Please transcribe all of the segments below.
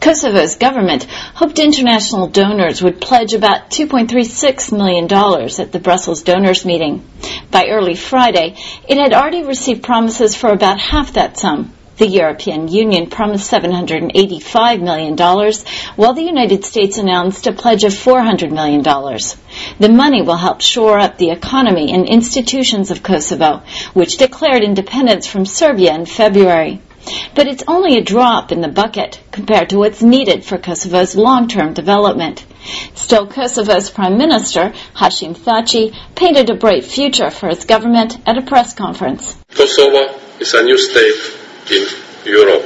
Kosovo's government hoped international donors would pledge about $2.36 million at the Brussels donors meeting. By early Friday, it had already received promises for about half that sum. The European Union promised $785 million, while the United States announced a pledge of $400 million. The money will help shore up the economy and institutions of Kosovo, which declared independence from Serbia in February. But it's only a drop in the bucket compared to what's needed for Kosovo's long-term development. Still, Kosovo's Prime Minister, Hashim Thaçi, painted a bright future for his government at a press conference. Kosovo is a new state in Europe.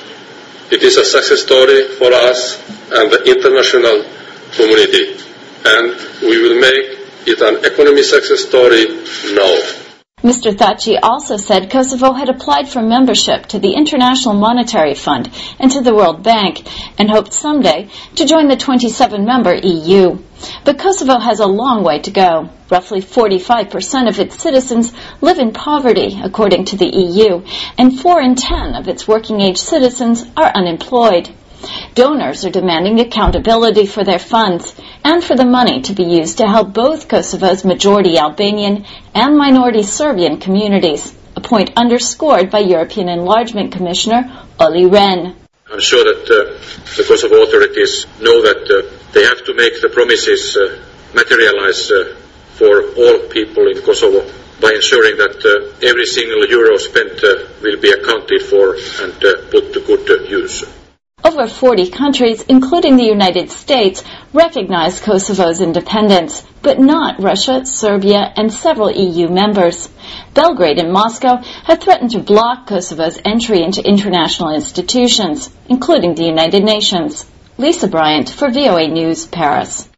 It is a success story for us and the international community, and we will make it an economic success story now. Mr. Thaçi also said Kosovo had applied for membership to the International Monetary Fund and to the World Bank and hoped someday to join the 27-member EU. But Kosovo has a long way to go. Roughly 45% of its citizens live in poverty, according to the EU, and 4 in 10 of its working-age citizens are unemployed. Donors are demanding accountability for their funds and for the money to be used to help both Kosovo's majority Albanian and minority Serbian communities, a point underscored by European Enlargement Commissioner Olli Rehn. I'm sure that the Kosovo authorities know that they have to make the promises materialize for all people in Kosovo by ensuring that every single euro spent will be accounted for and put to good use. Over 40 countries, including the United States, recognize Kosovo's independence, but not Russia, Serbia, and several EU members. Belgrade and Moscow have threatened to block Kosovo's entry into international institutions, including the United Nations. Lisa Bryant for VOA News, Paris.